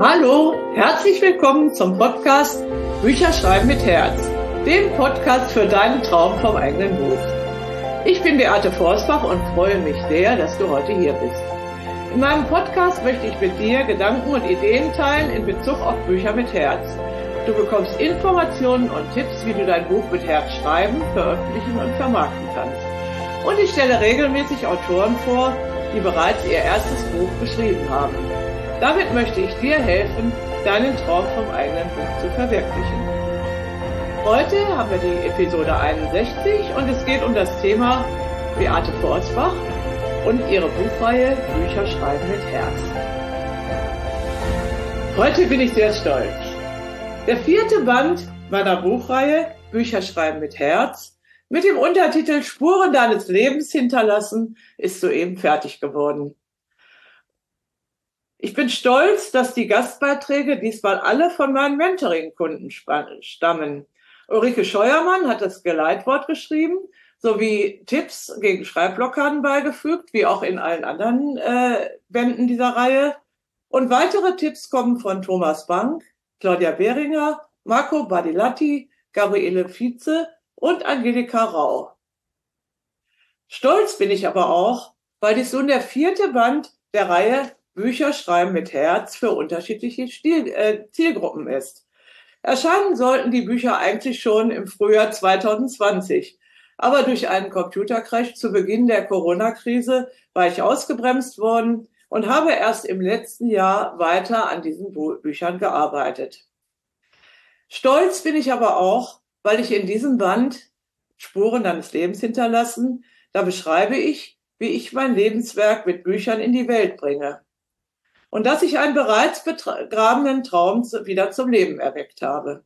Hallo, herzlich willkommen zum Podcast Bücher schreiben mit Herz, dem Podcast für deinen Traum vom eigenen Buch. Ich bin Beate Forstbach und freue mich sehr, dass du heute hier bist. In meinem Podcast möchte ich mit dir Gedanken und Ideen teilen in Bezug auf Bücher mit Herz. Du bekommst Informationen und Tipps, wie du dein Buch mit Herz schreiben, veröffentlichen und vermarkten kannst. Und ich stelle regelmäßig Autoren vor, die bereits ihr erstes Buch geschrieben haben. Damit möchte ich dir helfen, deinen Traum vom eigenen Buch zu verwirklichen. Heute haben wir die Episode 61 und es geht um das Thema Beate Forstbach und ihre Buchreihe Bücher schreiben mit Herz. Heute bin ich sehr stolz. Der 4. Band meiner Buchreihe Bücher schreiben mit Herz mit dem Untertitel Spuren deines Lebens hinterlassen ist soeben fertig geworden. Ich bin stolz, dass die Gastbeiträge diesmal alle von meinen Mentoring-Kunden stammen. Ulrike Scheuermann hat das Geleitwort geschrieben, sowie Tipps gegen Schreibblockaden beigefügt, wie auch in allen anderen Bänden dieser Reihe. Und weitere Tipps kommen von Thomas Bank, Claudia Behringer, Marco Badilatti, Gabriele Vize und Angelika Rau. Stolz bin ich aber auch, weil dies nun der 4. Band der Reihe Bücher schreiben mit Herz für unterschiedliche Zielgruppen ist. Erscheinen sollten die Bücher eigentlich schon im Frühjahr 2020. Aber durch einen Computercrash zu Beginn der Corona-Krise war ich ausgebremst worden und habe erst im letzten Jahr weiter an diesen Büchern gearbeitet. Stolz bin ich aber auch, weil ich in diesem Band Spuren deines Lebens hinterlassen, da beschreibe ich, wie ich mein Lebenswerk mit Büchern in die Welt bringe. Und dass ich einen bereits begrabenen Traum wieder zum Leben erweckt habe.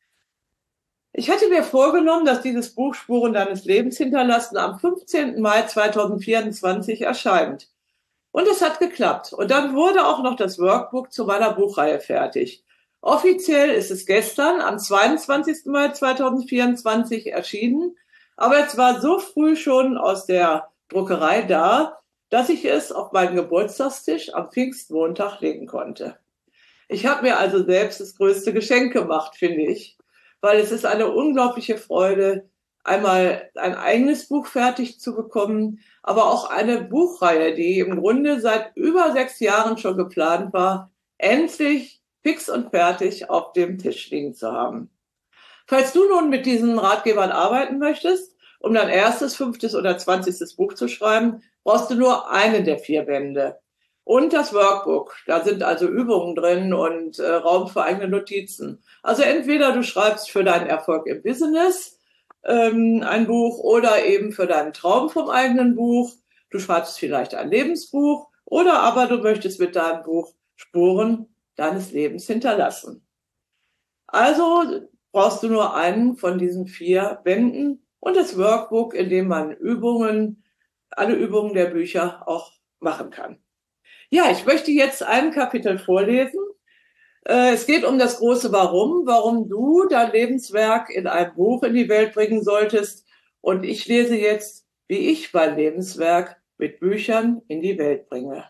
Ich hatte mir vorgenommen, dass dieses Buch Spuren deines Lebens hinterlassen am 15. Mai 2024 erscheint. Und es hat geklappt. Und dann wurde auch noch das Workbook zu meiner Buchreihe fertig. Offiziell ist es gestern, am 22. Mai 2024 erschienen. Aber es war so früh schon aus der Druckerei da, dass ich es auf meinen Geburtstagstisch am Pfingstmontag legen konnte. Ich habe mir also selbst das größte Geschenk gemacht, finde ich, weil es ist eine unglaubliche Freude, einmal ein eigenes Buch fertig zu bekommen, aber auch eine Buchreihe, die im Grunde seit über 6 Jahren schon geplant war, endlich fix und fertig auf dem Tisch liegen zu haben. Falls du nun mit diesen Ratgebern arbeiten möchtest, um dein erstes, 5. oder 20. Buch zu schreiben, brauchst du nur einen der 4 Bände. Und das Workbook. Da sind also Übungen drin und Raum für eigene Notizen. Also entweder du schreibst für deinen Erfolg im Business ein Buch oder eben für deinen Traum vom eigenen Buch. Du schreibst vielleicht ein Lebensbuch oder aber du möchtest mit deinem Buch Spuren deines Lebens hinterlassen. Also brauchst du nur einen von diesen 4 Bänden und das Workbook, in dem man alle Übungen der Bücher auch machen kann. Ja, ich möchte jetzt ein Kapitel vorlesen. Es geht um das große warum du dein Lebenswerk in einem Buch in die Welt bringen solltest. Und ich lese jetzt, wie ich mein Lebenswerk mit Büchern in die Welt bringe.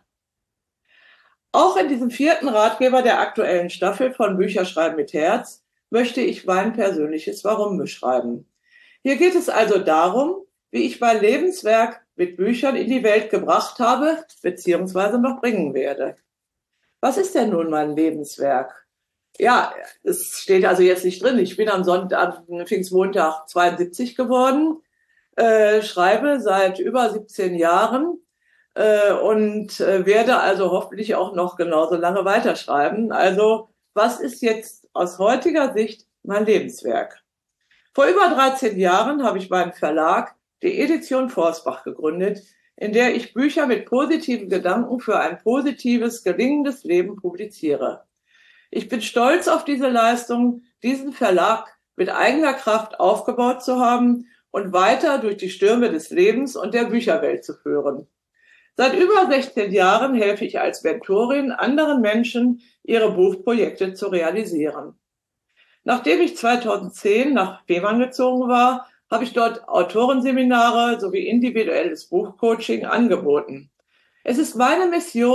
Auch in diesem 4. Ratgeber der aktuellen Staffel von Bücher schreiben mit Herz möchte ich mein persönliches Warum beschreiben. Hier geht es also darum, wie ich mein Lebenswerk mit Büchern in die Welt gebracht habe, beziehungsweise noch bringen werde. Was ist denn nun mein Lebenswerk? Ja, es steht also jetzt nicht drin. Ich bin am Pfingstmontag 72 geworden, schreibe seit über 17 Jahren und werde also hoffentlich auch noch genauso lange weiterschreiben. Also, was ist jetzt aus heutiger Sicht mein Lebenswerk? Vor über 13 Jahren habe ich meinen Verlag, die Edition Forstbach, gegründet, in der ich Bücher mit positiven Gedanken für ein positives, gelingendes Leben publiziere. Ich bin stolz auf diese Leistung, diesen Verlag mit eigener Kraft aufgebaut zu haben und weiter durch die Stürme des Lebens und der Bücherwelt zu führen. Seit über 16 Jahren helfe ich als Mentorin anderen Menschen, ihre Buchprojekte zu realisieren. Nachdem ich 2010 nach Fehmarn gezogen war, habe ich dort Autorenseminare sowie individuelles Buchcoaching angeboten. Es ist meine Mission,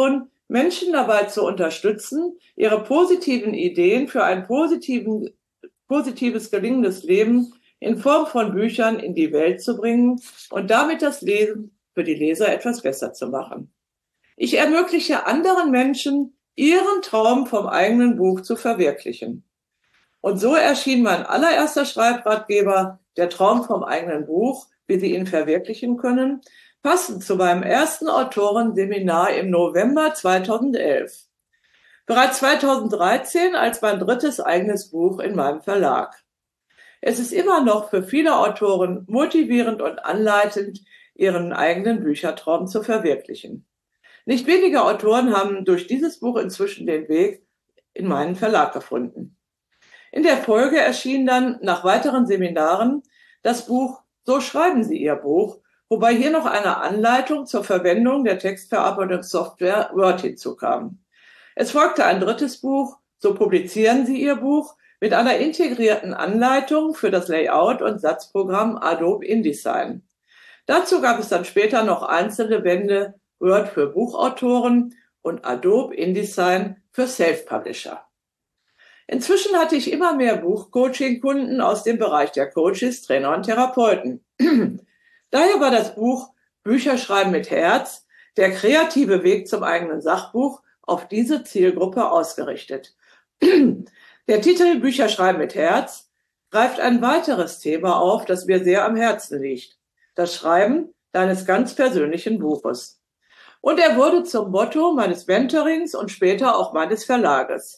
Menschen dabei zu unterstützen, ihre positiven Ideen für ein positives, gelingendes Leben in Form von Büchern in die Welt zu bringen und damit das Lesen für die Leser etwas besser zu machen. Ich ermögliche anderen Menschen, ihren Traum vom eigenen Buch zu verwirklichen. Und so erschien mein allererster Schreibratgeber, der Traum vom eigenen Buch, wie Sie ihn verwirklichen können, passend zu meinem ersten Autorenseminar im November 2011. Bereits 2013 als mein drittes eigenes Buch in meinem Verlag. Es ist immer noch für viele Autoren motivierend und anleitend, ihren eigenen Büchertraum zu verwirklichen. Nicht wenige Autoren haben durch dieses Buch inzwischen den Weg in meinen Verlag gefunden. In der Folge erschien dann nach weiteren Seminaren das Buch So schreiben Sie Ihr Buch, wobei hier noch eine Anleitung zur Verwendung der Textverarbeitungssoftware Word hinzukam. Es folgte ein drittes Buch, So publizieren Sie Ihr Buch, mit einer integrierten Anleitung für das Layout und Satzprogramm Adobe InDesign. Dazu gab es dann später noch einzelne Bände Word für Buchautoren und Adobe InDesign für Self-Publisher. Inzwischen hatte ich immer mehr Buchcoaching-Kunden aus dem Bereich der Coaches, Trainer und Therapeuten. Daher war das Buch Bücher schreiben mit Herz, der kreative Weg zum eigenen Sachbuch, auf diese Zielgruppe ausgerichtet. Der Titel Bücher schreiben mit Herz greift ein weiteres Thema auf, das mir sehr am Herzen liegt: das Schreiben deines ganz persönlichen Buches. Und er wurde zum Motto meines Mentorings und später auch meines Verlages.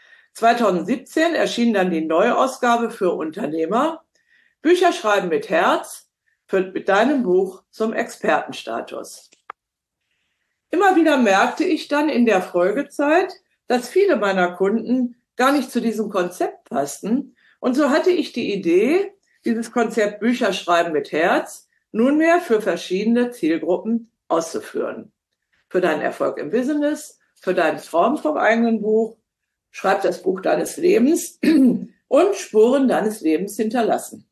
2017 erschien dann die Neuausgabe für Unternehmer, Bücher schreiben mit Herz, führt mit deinem Buch zum Expertenstatus. Immer wieder merkte ich dann in der Folgezeit, dass viele meiner Kunden gar nicht zu diesem Konzept passten. Und so hatte ich die Idee, dieses Konzept Bücher schreiben mit Herz nunmehr für verschiedene Zielgruppen auszuführen. Für deinen Erfolg im Business, für deinen Traum vom eigenen Buch, schreib das Buch deines Lebens und Spuren deines Lebens hinterlassen.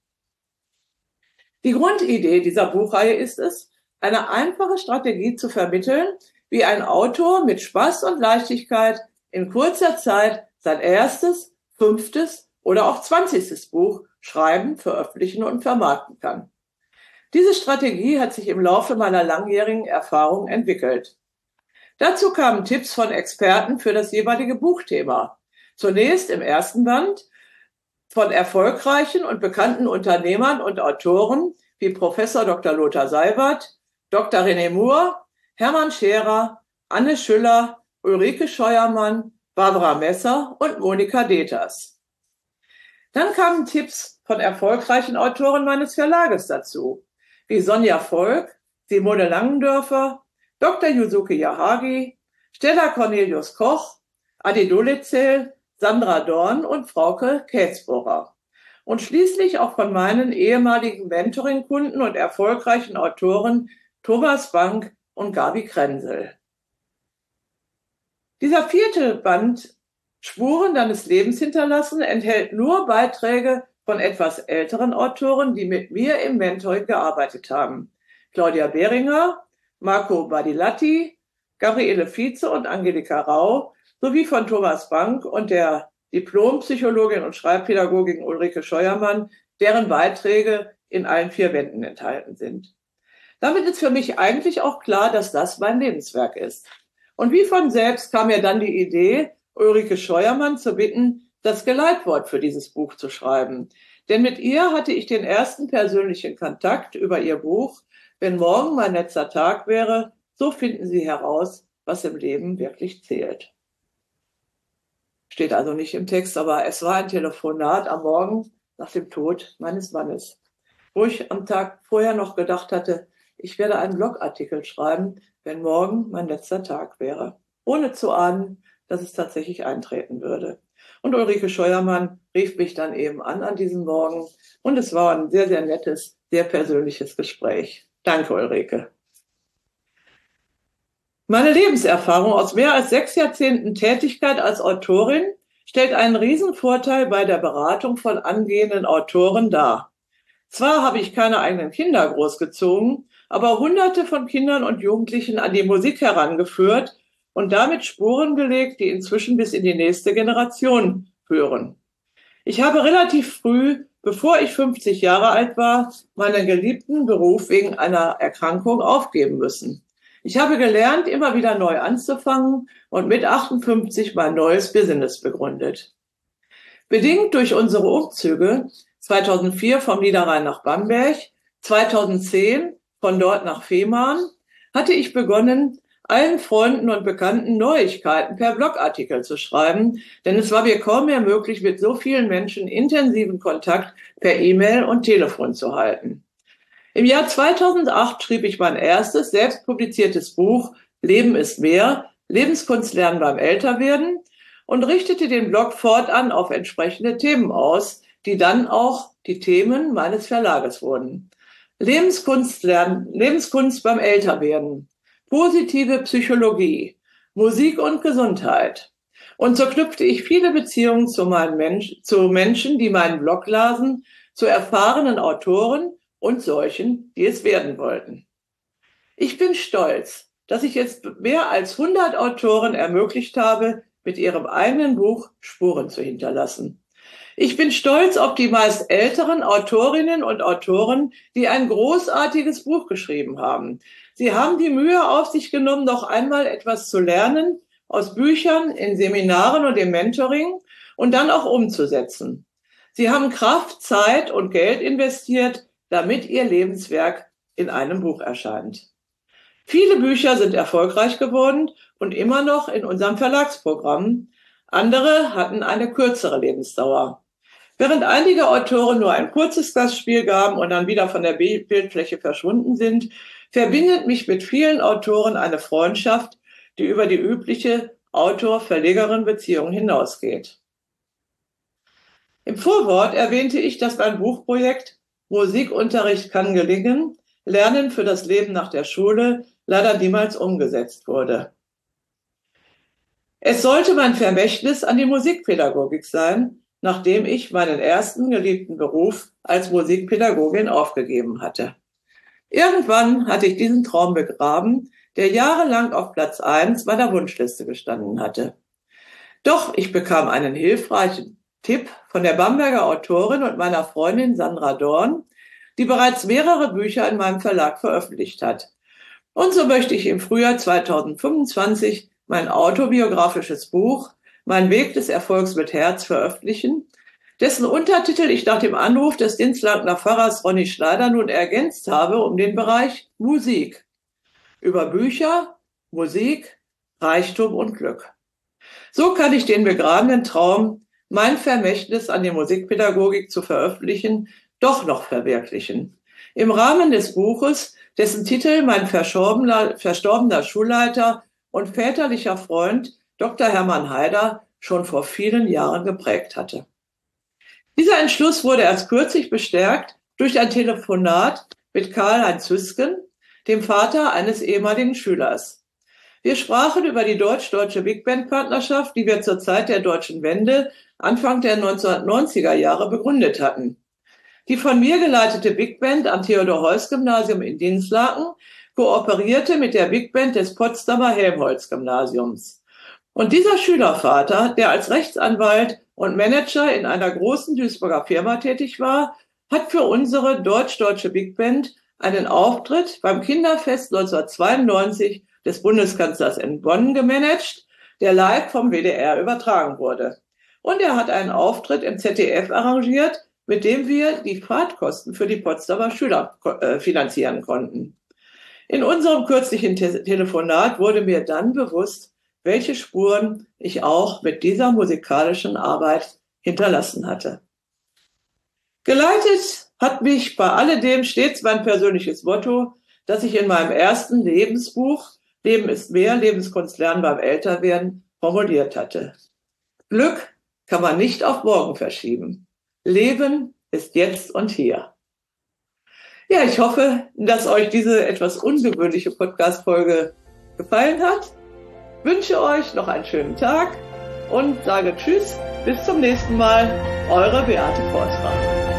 Die Grundidee dieser Buchreihe ist es, eine einfache Strategie zu vermitteln, wie ein Autor mit Spaß und Leichtigkeit in kurzer Zeit sein erstes, 5. oder auch 20. Buch schreiben, veröffentlichen und vermarkten kann. Diese Strategie hat sich im Laufe meiner langjährigen Erfahrung entwickelt. Dazu kamen Tipps von Experten für das jeweilige Buchthema. Zunächst im ersten Band von erfolgreichen und bekannten Unternehmern und Autoren wie Professor Dr. Lothar Seibert, Dr. René Moore, Hermann Scherer, Anne Schüller, Ulrike Scheuermann, Barbara Messer und Monika Deters. Dann kamen Tipps von erfolgreichen Autoren meines Verlages dazu, wie Sonja Volk, Simone Langendörfer, Dr. Yusuke Yahagi, Stella Cornelius Koch, Adi Dolitzel, Sandra Dorn und Frauke Kätzbohrer. Und schließlich auch von meinen ehemaligen Mentoring-Kunden und erfolgreichen Autoren Thomas Bank und Gabi Krenzel. Dieser 4. Band Spuren deines Lebens hinterlassen enthält nur Beiträge von etwas älteren Autoren, die mit mir im Mentoring gearbeitet haben. Claudia Behringer, Marco Badilatti, Gabriele Vize und Angelika Rau, sowie von Thomas Bank und der Diplompsychologin und Schreibpädagogin Ulrike Scheuermann, deren Beiträge in allen 4 Bänden enthalten sind. Damit ist für mich eigentlich auch klar, dass das mein Lebenswerk ist. Und wie von selbst kam mir dann die Idee, Ulrike Scheuermann zu bitten, das Geleitwort für dieses Buch zu schreiben. Denn mit ihr hatte ich den ersten persönlichen Kontakt über ihr Buch Wenn morgen mein letzter Tag wäre, so finden Sie heraus, was im Leben wirklich zählt. Steht also nicht im Text, aber es war ein Telefonat am Morgen nach dem Tod meines Mannes, wo ich am Tag vorher noch gedacht hatte, ich werde einen Blogartikel schreiben, wenn morgen mein letzter Tag wäre, ohne zu ahnen, dass es tatsächlich eintreten würde. Und Ulrike Scheuermann rief mich dann eben an diesem Morgen und es war ein sehr, sehr nettes, sehr persönliches Gespräch. Danke, Ulrike. Meine Lebenserfahrung aus mehr als 6 Jahrzehnten Tätigkeit als Autorin stellt einen Riesenvorteil bei der Beratung von angehenden Autoren dar. Zwar habe ich keine eigenen Kinder großgezogen, aber Hunderte von Kindern und Jugendlichen an die Musik herangeführt und damit Spuren gelegt, die inzwischen bis in die nächste Generation führen. Ich habe relativ früh, bevor ich 50 Jahre alt war, meinen geliebten Beruf wegen einer Erkrankung aufgeben müssen. Ich habe gelernt, immer wieder neu anzufangen und mit 58 mein neues Business begründet. Bedingt durch unsere Umzüge 2004 vom Niederrhein nach Bamberg, 2010 von dort nach Fehmarn, hatte ich begonnen, allen Freunden und Bekannten Neuigkeiten per Blogartikel zu schreiben, denn es war mir kaum mehr möglich, mit so vielen Menschen intensiven Kontakt per E-Mail und Telefon zu halten. Im Jahr 2008 schrieb ich mein erstes selbst publiziertes Buch Leben ist mehr, Lebenskunst lernen beim Älterwerden und richtete den Blog fortan auf entsprechende Themen aus, die dann auch die Themen meines Verlages wurden. Lebenskunst lernen, Lebenskunst beim Älterwerden, positive Psychologie, Musik und Gesundheit. Und so knüpfte ich viele Beziehungen zu Menschen, die meinen Blog lasen, zu erfahrenen Autoren und solchen, die es werden wollten. Ich bin stolz, dass ich jetzt mehr als 100 Autoren ermöglicht habe, mit ihrem eigenen Buch Spuren zu hinterlassen. Ich bin stolz auf die meist älteren Autorinnen und Autoren, die ein großartiges Buch geschrieben haben. Sie haben die Mühe auf sich genommen, noch einmal etwas zu lernen aus Büchern, in Seminaren und im Mentoring und dann auch umzusetzen. Sie haben Kraft, Zeit und Geld investiert, damit ihr Lebenswerk in einem Buch erscheint. Viele Bücher sind erfolgreich geworden und immer noch in unserem Verlagsprogramm. Andere hatten eine kürzere Lebensdauer. Während einige Autoren nur ein kurzes Gastspiel gaben und dann wieder von der Bildfläche verschwunden sind, verbindet mich mit vielen Autoren eine Freundschaft, die über die übliche Autor-Verlegerin-Beziehung hinausgeht. Im Vorwort erwähnte ich, dass mein Buchprojekt Musikunterricht kann gelingen, Lernen für das Leben nach der Schule leider niemals umgesetzt wurde. Es sollte mein Vermächtnis an die Musikpädagogik sein, nachdem ich meinen ersten geliebten Beruf als Musikpädagogin aufgegeben hatte. Irgendwann hatte ich diesen Traum begraben, der jahrelang auf Platz 1 meiner Wunschliste gestanden hatte. Doch ich bekam einen hilfreichen Tipp von der Bamberger Autorin und meiner Freundin Sandra Dorn, die bereits mehrere Bücher in meinem Verlag veröffentlicht hat. Und so möchte ich im Frühjahr 2025 mein autobiografisches Buch Mein Weg des Erfolgs mit Herz veröffentlichen, dessen Untertitel ich nach dem Anruf des Dinslakener Pfarrers Ronny Schneider nun ergänzt habe um den Bereich Musik. Über Bücher, Musik, Reichtum und Glück. So kann ich den begrabenen Traum, mein Vermächtnis an die Musikpädagogik zu veröffentlichen, doch noch verwirklichen. Im Rahmen des Buches, dessen Titel mein verstorbener Schulleiter und väterlicher Freund Dr. Hermann Haider schon vor vielen Jahren geprägt hatte. Dieser Entschluss wurde erst kürzlich bestärkt durch ein Telefonat mit Karl-Heinz Hüsken, dem Vater eines ehemaligen Schülers. Wir sprachen über die deutsch-deutsche Big Band-Partnerschaft, die wir zur Zeit der deutschen Wende Anfang der 1990er Jahre begründet hatten. Die von mir geleitete Big Band am Theodor-Heuss-Gymnasium in Dinslaken kooperierte mit der Big Band des Potsdamer Helmholtz-Gymnasiums. Und dieser Schülervater, der als Rechtsanwalt und Manager in einer großen Duisburger Firma tätig war, hat für unsere deutsch-deutsche Big Band einen Auftritt beim Kinderfest 1992 des Bundeskanzlers in Bonn gemanagt, der live vom WDR übertragen wurde. Und er hat einen Auftritt im ZDF arrangiert, mit dem wir die Fahrtkosten für die Potsdamer Schüler finanzieren konnten. In unserem kürzlichen Telefonat wurde mir dann bewusst, welche Spuren ich auch mit dieser musikalischen Arbeit hinterlassen hatte. Geleitet hat mich bei alledem stets mein persönliches Motto, das ich in meinem ersten Lebensbuch Leben ist mehr, Lebenskunst lernen beim Älterwerden formuliert hatte. Glück kann man nicht auf morgen verschieben. Leben ist jetzt und hier. Ja, ich hoffe, dass euch diese etwas ungewöhnliche Podcast-Folge gefallen hat. Wünsche euch noch einen schönen Tag und sage Tschüss, bis zum nächsten Mal. Eure Beate Forstbach.